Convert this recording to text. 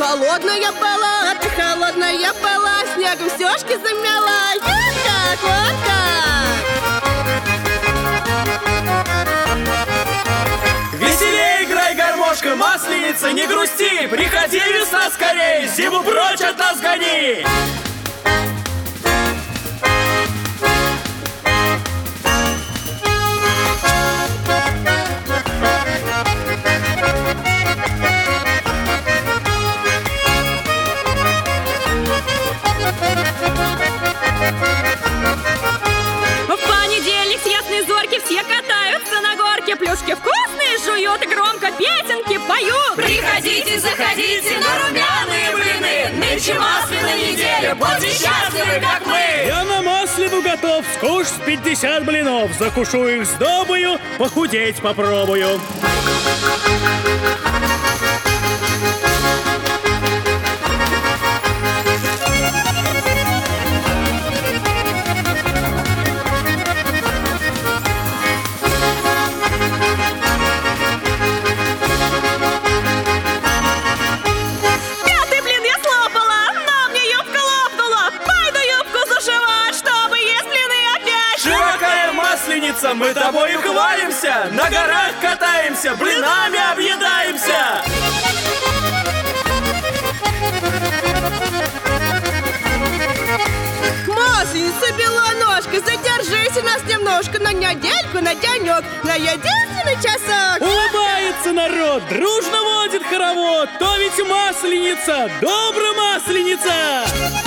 Холодная была, ты холодная была, снегом стежки замела. Я как, вот как. Веселей играй, гармошка, масленица, не грусти. Приходи, весна, скорей, зиму прочь от нас гони. В понедельник с ясной зорьки все катаются на горке, плюшки вкусные жуют и громко песенки поют. Приходите, заходите на румяные блины. Нынче масляная неделя, будьте счастливы, как мы. Я на маслену готов, скуш с 50 блинов. Закушу их сдобою, похудеть попробую. Пятый блин я слопала, но мне юбка лопнула. Пойду юбку зашивать, чтобы есть блины опять. Широкая масленица, мы тобою хвалимся. На горах катаемся, блинами объедаемся. Масленица, белоножка, задержись у нас немножко на недельку, на денек, на единственный часок. Улыбается народ, дружно водит хоровод. То ведь масленица, добра масленица.